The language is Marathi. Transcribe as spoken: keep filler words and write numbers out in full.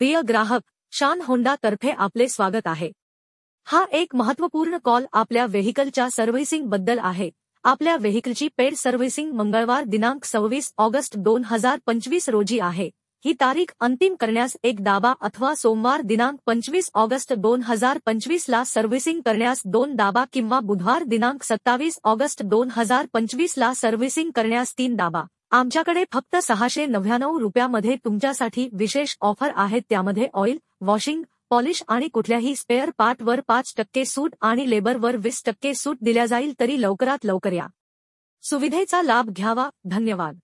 प्रिय ग्राहक, शान होंडा तर्फे आपले स्वागत आहे। हा एक महत्त्वपूर्ण कॉल आपल्या व्हेइकलच्या सर्व्हिसिंग बद्दल आहे। आपल्या व्हेइकलची पेड सर्व्हिसिंग मंगळवार दिनांक सव्वीस ऑगस्ट दोन हजार पंचवीस रोजी आहे। ही तारीख अंतिम करण्यास एक दाबा अथवा सोमवार दिनांक पंचवीस ऑगस्ट दोन हजार पंचवीस ला सर्व्हिसिंग करण्यास दोन दाबा किंवा बुधवार दिनांक सत्तावीस ऑगस्ट दोन हजार पंचवीस ला सर्व्हिसिंग करण्यास तीन दाबा। आमच्याकडे फक्त सहाशे नव्याण्णव रुपयामध्ये तुमच्यासाठी विशेष ऑफर आहेत। त्यामध्ये ऑइल, वॉशिंग, पॉलिश आणि कुठल्याही स्पेअर पार्टवर पाच टक्के सूट आणि लेबरवर वीस टक्के सूट दिल्या जाईल। तरी लवकरात लवकर या सुविधेचा लाभ घ्यावा। धन्यवाद।